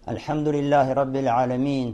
الحمد لله رب العالمين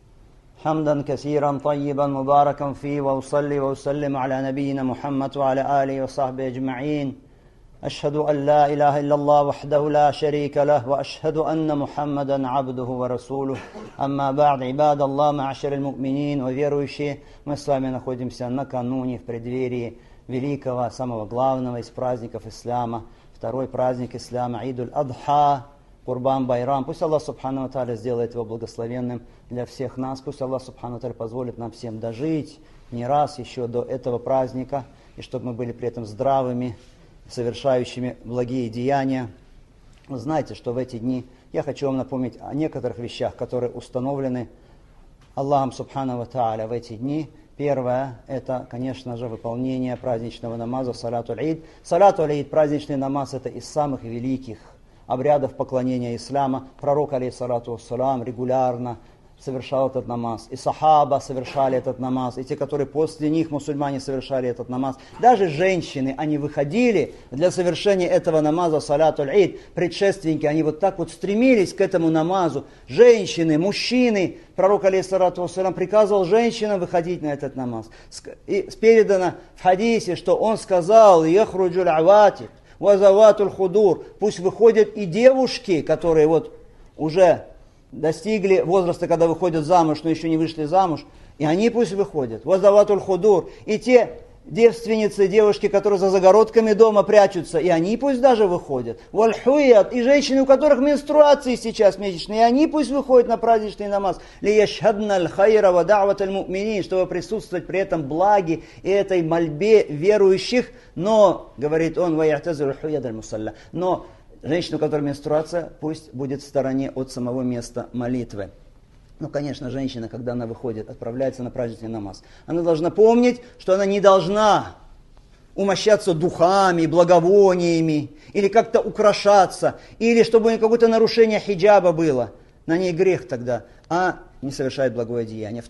حمدا كثيرا طيبا مباركا فيه وأصلي وأسلم على نبينا محمد وعلى آله وصحبه أجمعين أشهد أن لا إله إلا الله وحده لا شريك له وأشهد أن محمدا عبده ورسوله أما بعد عباد الله معاشر المؤمنين وверующие, мы с вами находимся накануне в преддверии великого, самого главного из праздников ислама, второй праздник ислама, Идуль-Адха, Курбан-Байрам. Пусть Аллах Субхану ва Тааля сделает его благословенным для всех нас. Пусть Аллах Субхану ва Тааля позволит нам всем дожить не раз еще до этого праздника, и чтобы мы были при этом здравыми, совершающими благие деяния. Вы знаете, что в эти дни я хочу вам напомнить о некоторых вещах, которые установлены Аллахом Субхану ва Тааля в эти дни. Первое, это, конечно же, выполнение праздничного намаза, салатуль-Ид. Салатуль-Ид, праздничный намаз, это из самых великих обрядов поклонения ислама. Пророк, алейхиссалату вассалам, регулярно совершал этот намаз. И сахаба совершали этот намаз. И те, которые после них, мусульмане, совершали этот намаз. Даже женщины, они выходили для совершения этого намаза, салатуль-Ид. Предшественники, они вот так вот стремились к этому намазу. Женщины, мужчины. Пророк, алейхиссалату вассалам, приказывал женщинам выходить на этот намаз. И передано в хадисе, что он сказал: «Яхруджуль аватик, вазаватуль худур». Пусть выходят и девушки, которые вот уже достигли возраста, когда выходят замуж, но еще не вышли замуж, и они пусть выходят. Вазаватуль худур. И те девственницы, девушки, которые за загородками дома прячутся, и они пусть даже выходят. Вальхуят. И женщины, у которых менструации сейчас месячные, и они пусть выходят на праздничный намаз. Лияшхадна аль-хайра ва да'ват аль-му'минин, чтобы присутствовать при этом благе и этой мольбе верующих. Но, говорит он, ва'ятазиру хуяд аль-мусалля, но женщина, у которой менструация, пусть будет в стороне от самого места молитвы. Ну, конечно, женщина, когда она выходит, отправляется на праздничный намаз, она должна помнить, что она не должна умощаться духами, благовониями, или как-то украшаться, или чтобы у нее какое-то нарушение хиджаба было. На ней грех тогда, а не совершает благое деяние.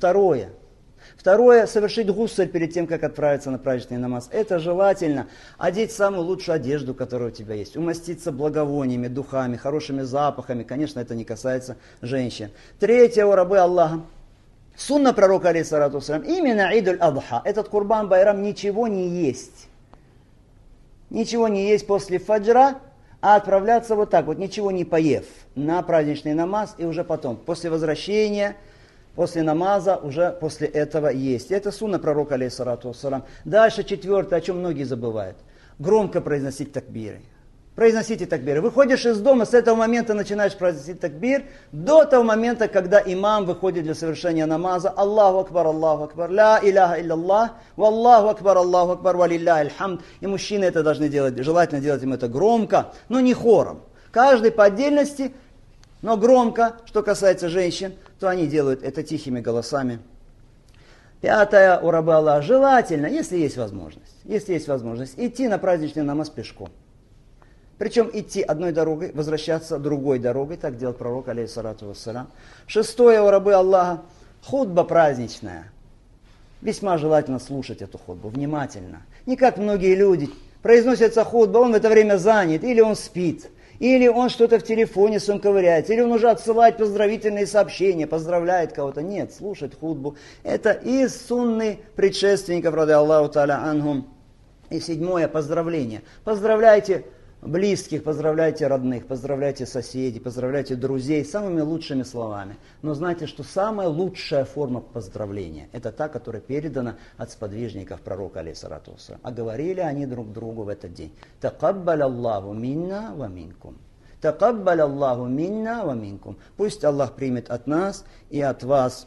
Второе, совершить гусль перед тем, как отправиться на праздничный намаз. Это желательно одеть самую лучшую одежду, которая у тебя есть. Умаститься благовониями, духами, хорошими запахами. Конечно, это не касается женщин. Третье, у рабы Аллаха. Сунна пророка, алейхиссалату вассалям, именно Идуль-Адха, этот Курбан-Байрам, ничего не есть. Ничего не есть после фаджра, а отправляться вот так вот, ничего не поев, на праздничный намаз и уже потом, после возвращения, после намаза, уже после этого есть. Это сунна пророка, алейхиссалату вассалам. Дальше четвертое, о чем многие забывают. Громко произносить такбиры. Произносите такбиры. Выходишь из дома, с этого момента начинаешь произносить такбир, до того момента, когда имам выходит для совершения намаза. Аллаху акбар, ля иляха илляллах, валлаху акбар, валилляхи аль-хамд. И мужчины это должны делать, желательно делать им это громко, но не хором. Каждый по отдельности, но громко. Что касается женщин, то они делают это тихими голосами. Пятое, у раба Аллаха, желательно, если есть возможность, идти на праздничный намаз пешком. Причем идти одной дорогой, возвращаться другой дорогой, так делал пророк, алейхиссалату вассалам. Шестое, у рабы Аллаха, хутба праздничная. Весьма желательно слушать эту хутбу внимательно. Не как многие люди, произносится хутба, он в это время занят, или он спит, или он что-то в телефоне своем ковыряется, или он уже отсылает поздравительные сообщения, поздравляет кого-то. Нет, слушать хутбу. Это из сунны предшественников, ради Аллаху та'аля анхум. И седьмое, поздравление. Поздравляйте близких, поздравляйте родных, поздравляйте соседей, поздравляйте друзей самыми лучшими словами. Но знайте, что самая лучшая форма поздравления – это та, которая передана от сподвижников пророка, алейхиссалату вассалам. А говорили они друг другу в этот день: «Такаббаль Аллаху минна ва минкум». «Такаббаль Аллаху минна ва минкум». Пусть Аллах примет от нас и от вас.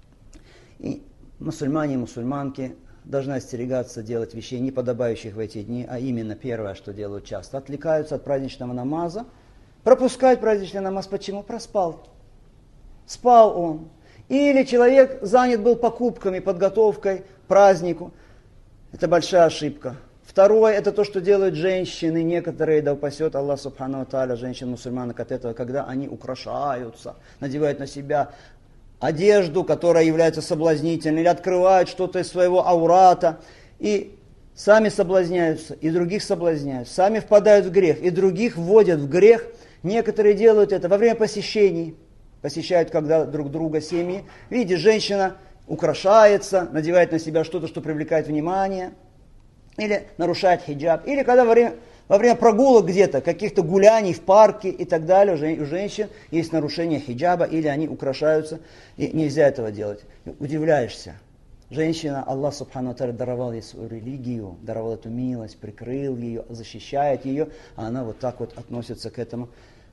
И мусульмане и мусульманки должны остерегаться делать вещей, не подобающих в эти дни, а именно первое, что делают часто. Отвлекаются от праздничного намаза, пропускают праздничный намаз. Почему? Проспал. Спал он. Или человек занят был покупками, подготовкой к празднику. Это большая ошибка. Второе, это то, что делают женщины, некоторые, да упасет Аллах Субхану ва Тааля, женщин-мусульманок от этого, когда они украшаются, надевают на себя одежду, которая является соблазнительной, или открывают что-то из своего аурата, и сами соблазняются, и других соблазняют, сами впадают в грех, и других вводят в грех. Некоторые делают это во время посещений. посещают когда друг друга семьи. Видите, женщина украшается, надевает на себя что-то, что привлекает внимание, или нарушает хиджаб, или когда во время прогулок где-то, каких-то гуляний в парке и так далее, у женщин есть нарушение хиджаба, или они украшаются, и нельзя этого делать. Удивляешься. Женщина, Аллах Субхану Тааля даровал ей свою религию, даровал эту милость, прикрыл ее, защищает ее, а она вот так вот относится к этому.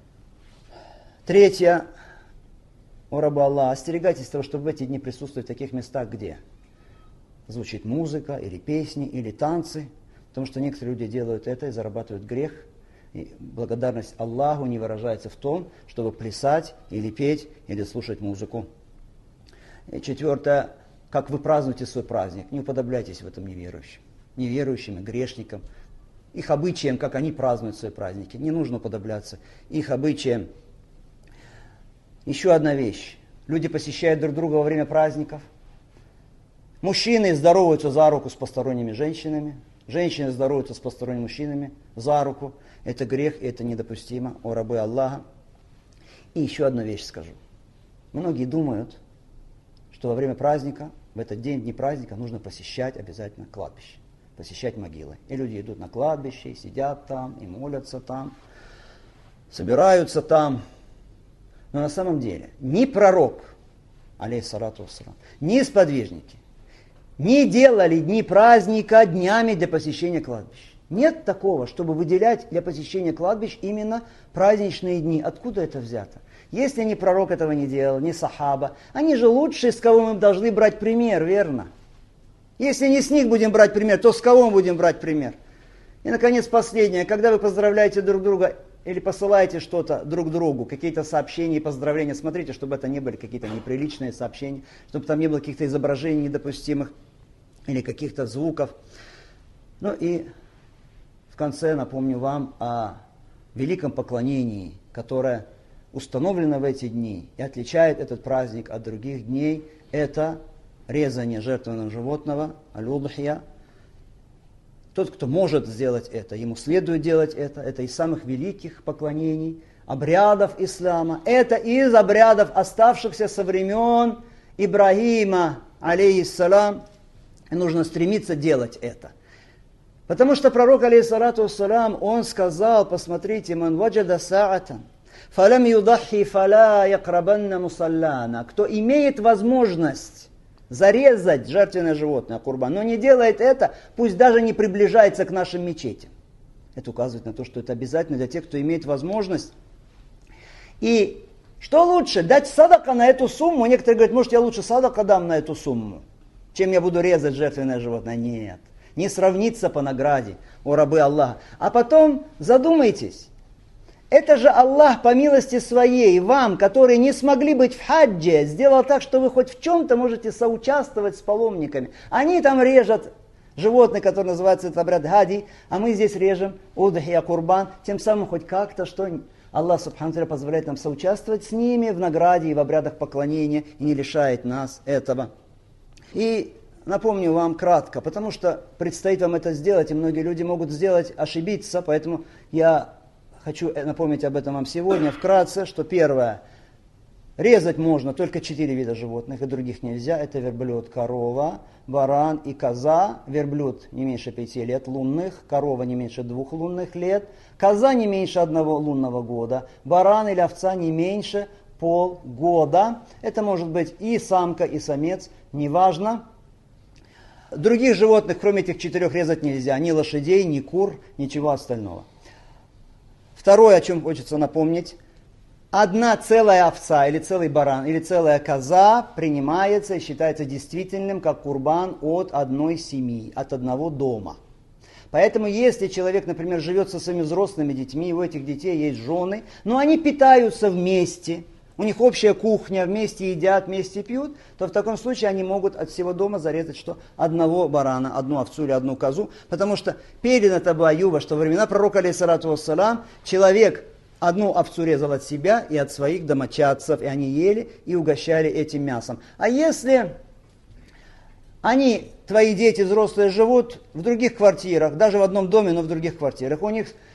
Третье. О рабы Аллаха, остерегайтесь того, чтобы в эти дни присутствовать в таких местах, где звучит музыка, или песни, или танцы, потому что некоторые люди делают это и зарабатывают грех. И благодарность Аллаху не выражается в том, чтобы плясать, или петь, или слушать музыку. И четвертое. Как вы празднуете свой праздник, не уподобляйтесь в этом неверующим и грешникам, их обычаям, как они празднуют свои праздники. Не нужно уподобляться их обычаям. Еще одна вещь. Люди посещают друг друга во время праздников. Мужчины здороваются за руку с посторонними женщинами. Женщины здороваются с посторонними мужчинами за руку. Это грех, и это недопустимо. О рабы Аллаха. И еще одну вещь скажу. Многие думают, что во время праздника, в этот день, дни праздника, нужно посещать обязательно кладбище, посещать могилы. И люди идут на кладбище, и сидят там, и молятся там, собираются там. Но на самом деле ни пророк, алейхиссалату вассалам, ни сподвижники не делали дни праздника днями для посещения кладбищ. Нет такого, чтобы выделять для посещения кладбищ именно праздничные дни. Откуда это взято? Если ни пророк этого не делал, ни сахаба, они же лучшие, с кого мы должны брать пример, верно? Если не с них будем брать пример, то с кого мы будем брать пример? И, наконец, последнее. Когда вы поздравляете друг друга или посылаете что-то друг другу, какие-то сообщения и поздравления, смотрите, чтобы это не были какие-то неприличные сообщения, чтобы там не было каких-то изображений недопустимых или каких-то звуков. Ну и в конце напомню вам о великом поклонении, которое установлено в эти дни и отличает этот праздник от других дней. Это резание жертвенного животного, аль-удхия. Тот, кто может сделать это, ему следует делать это. Это из самых великих поклонений, обрядов ислама. Это из обрядов, оставшихся со времен Ибрагима, алейхиссалам. И нужно стремиться делать это. Потому что пророк, алейхиссалату вассалам, он сказал, посмотрите, «Ман ваджада са'атан, фалам юдахи фала якрабанна мусаллана». Кто имеет возможность зарезать жертвенное животное, курбан, но не делает это, пусть даже не приближается к нашим мечетям. Это указывает на то, что это обязательно для тех, кто имеет возможность. И что лучше, дать садака на эту сумму? Некоторые говорят, может, я лучше садака дам на эту сумму, чем я буду резать жертвенное животное. Нет, не сравнится по награде, о рабы Аллаха. А потом задумайтесь, это же Аллах по милости своей вам, которые не смогли быть в хаджи, сделал так, что вы хоть в чем-то можете соучаствовать с паломниками. Они там режут животное, которое называется это обряд хади, а мы здесь режем удхия, курбан, тем самым хоть как-то, что Аллах Субхану Тааля позволяет нам соучаствовать с ними в награде и в обрядах поклонения и не лишает нас этого. И напомню вам кратко, потому что предстоит вам это сделать, и многие люди могут ошибиться, поэтому я хочу напомнить об этом вам сегодня вкратце, что первое, резать можно только 4 вида животных, и других нельзя. Это верблюд, корова, баран и коза. Верблюд не меньше 5 лет лунных, корова не меньше 2 лунных лет, коза не меньше 1 лунного года, баран или овца не меньше полгода. Это может быть и самка, и самец, неважно. Других животных, кроме этих 4, резать нельзя. Ни лошадей, ни кур, ничего остального. Второе, о чем хочется напомнить. Одна целая овца, или целый баран, или целая коза принимается и считается действительным, как курбан от одной семьи, от одного дома. Поэтому, если человек, например, живет со своими взрослыми детьми, у этих детей есть жены, но они питаются вместе, у них общая кухня, вместе едят, вместе пьют, то в таком случае они могут от всего дома зарезать что? Одного барана, одну овцу или одну козу, потому что передано Абу Аюба, что во времена пророка, алейхиссалату вассалам, человек одну овцу резал от себя и от своих домочадцев, и они ели и угощали этим мясом. А если твои дети взрослые, живут в других квартирах, даже в одном доме, но в других квартирах, у них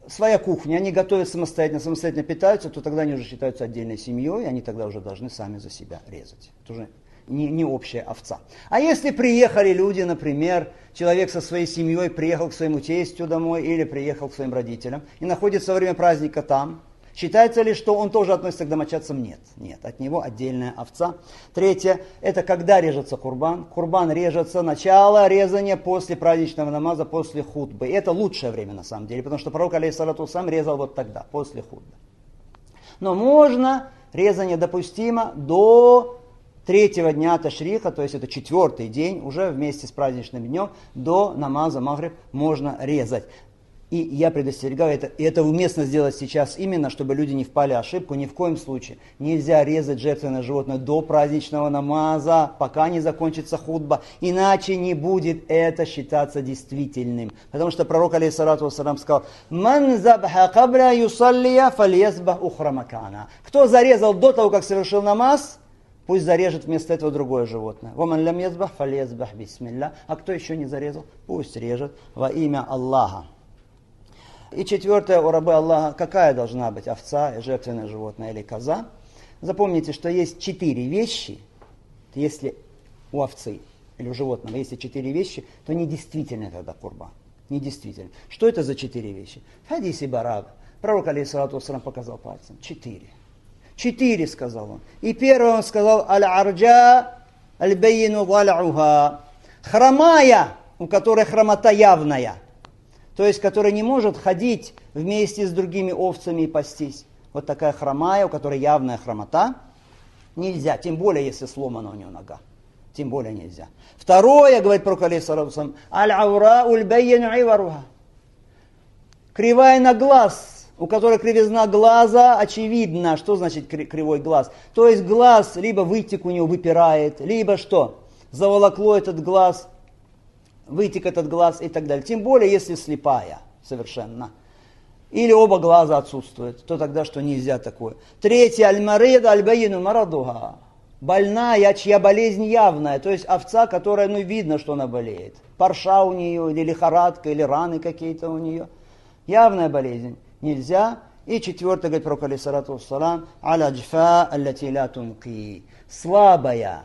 своя кухня, они готовят самостоятельно питаются, то тогда они уже считаются отдельной семьей, и они тогда уже должны сами за себя резать. Это уже не общая овца. А если приехали люди, например, человек со своей семьей приехал к своему тестю домой или приехал к своим родителям и находится во время праздника там, считается ли, что он тоже относится к домочадцам? Нет. Нет, от него отдельная овца. Третье, это когда режется курбан. Курбан режется начало резания после праздничного намаза, после хутбы. И это лучшее время на самом деле, потому что пророк, алейхиссалату сам резал вот тогда, после хутбы. Но можно, резание допустимо до третьего дня ташриха, то есть это 4-й день, уже вместе с праздничным днем, до намаза магриб можно резать. И я предостерегаю, это уместно сделать сейчас именно, чтобы люди не впали в ошибку, ни в коем случае. Нельзя резать жертвенное животное до праздничного намаза, пока не закончится хутба, иначе не будет это считаться действительным. Потому что пророк, алейхиссалату вассалам, сказал: «Ман забха кабля юсаллия фальязбах ухра макана». Кто зарезал до того, как совершил намаз, пусть зарежет вместо этого другое животное. «Ваман лям язбах фальязбах бисмилля». А кто еще не зарезал, пусть режет во имя Аллаха. И четвертое, у рабы Аллаха, какая должна быть овца, жертвенное животное или коза. Запомните, что есть 4 вещи, если у овцы или у животного есть 4 вещи, то недействительно тогда курбан. Недействительно. Что это за 4 вещи? В хадисе Барак пророк, алейхиссалату вассалам, показал пальцем. 4. 4, сказал он. И первое он сказал: «Аль-арджа аль-байину вал'уха». Хромая, у которой хромота явная. То есть, которая не может ходить вместе с другими овцами и пастись. Вот такая хромая, у которой явная хромота, нельзя. Тем более, если сломана у нее нога. Тем более нельзя. Второе, говорит пророк, алейхиссалату вассалам, «Аль-аура уль-байину иваруха». Кривая на глаз, у которой кривизна глаза очевидна. Что значит кривой глаз? То есть глаз либо вытек у него, выпирает, либо что? Заволокло этот глаз, вытек этот глаз и так далее. Тем более, если слепая совершенно. Или оба глаза отсутствуют, то тогда что нельзя такое. Третье, аль-марида аль-байину марадуха. Больная, чья болезнь явная, то есть овца, которая, видно, что она болеет. Парша у нее, или лихорадка, или раны какие-то у нее. Явная болезнь. Нельзя. И четвертое, говорит пророк, алейхиссалату вассалам, аля-джфа аллати ля тунки. Слабая,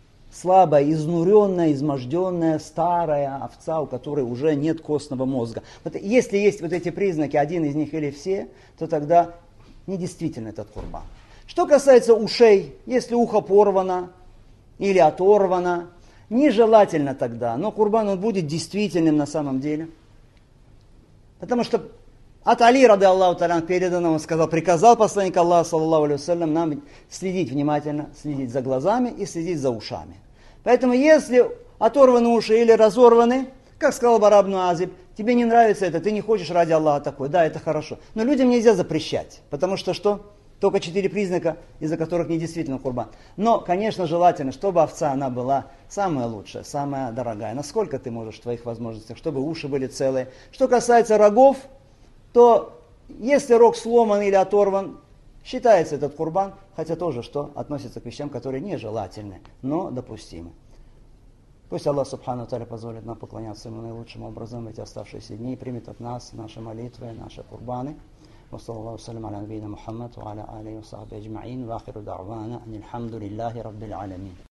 изнуренная, изможденная, старая овца, у которой уже нет костного мозга. Вот если есть вот эти признаки, один из них или все, то тогда недействителен этот курбан. Что касается ушей, если ухо порвано или оторвано, нежелательно тогда, но курбан он будет действительным на самом деле. Потому что от Али, рады Аллаху та'аля, передано, он сказал, приказал посланник Аллаха, саллаллаху алейхи вассалям, нам следить внимательно, следить за глазами и следить за ушами. Поэтому, если оторваны уши или разорваны, как сказал Бара ибн Азиб, тебе не нравится это, ты не хочешь ради Аллаха такой, да, это хорошо. Но людям нельзя запрещать, потому что что? Только 4 признака, из-за которых недействителен курбан. Но, конечно, желательно, чтобы овца она была самая лучшая, самая дорогая. Насколько ты можешь в твоих возможностях, чтобы уши были целые. Что касается рогов, то если рог сломан или оторван, считается этот курбан, хотя тоже что относится к вещам, которые нежелательны, но допустимы. Пусть Аллах Субхану Тааля позволит нам поклоняться Ему наилучшим образом в эти оставшиеся дни и примет от нас наши молитвы, наши курбаны. وصلى الله وسلم على نبينا محمد وعلى آله وصحبه أجمعين وآخر دعوانا أن الحمد لله رب العالمين.